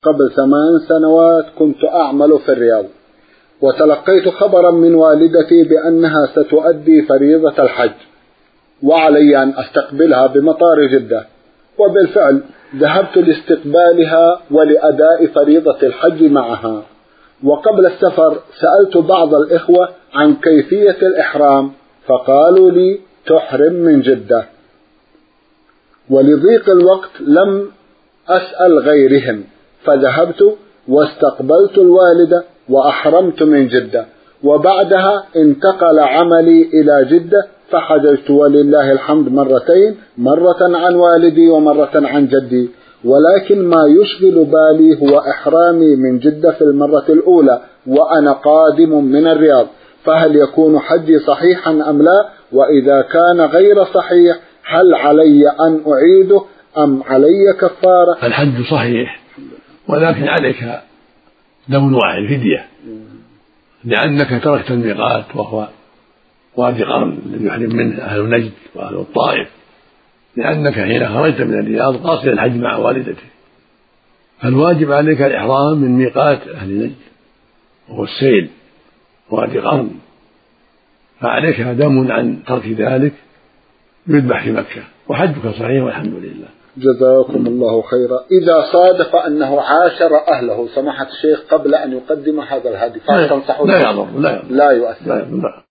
قبل 8 سنوات كنت أعمل في الرياض، وتلقيت خبرا من والدتي بأنها ستؤدي فريضة الحج وعلي أن أستقبلها بمطار جدة، وبالفعل ذهبت لاستقبالها ولأداء فريضة الحج معها. وقبل السفر سألت بعض الإخوة عن كيفية الإحرام فقالوا لي تحرم من جدة، ولضيق الوقت لم أسأل غيرهم، فذهبت واستقبلت الوالدة وأحرمت من جدة، وبعدها انتقل عملي إلى جدة فحججت ولله الحمد مرتين، مرة عن والدي ومرة عن جدي. ولكن ما يشغل بالي هو إحرامي من جدة في المرة الأولى وأنا قادم من الرياض، فهل يكون حجي صحيحا أم لا؟ وإذا كان غير صحيح هل علي أن أعيده أم علي كفارة؟ الحج صحيح، ولكن عليك دم واحد فدية، لأنك تركت الميقات وهو وادي قرن الذي يحرم منه أهل نجد وأهل الطائف، لأنك حين خرجت من الرياض قاصد الحج مع والدته، فالواجب عليك الإحرام من ميقات أهل نجد وهو السيل وادي قرن، فعليك دم عن ترك ذلك يذبح في مكة، وحجك صحيح والحمد لله. جزاكم الله خيرا. إذا صادف أنه عاشر أهله سماحة الشيخ قبل أن يقدم هذا الهدي فهل تنصحه؟ لا يضر، لا يؤثر.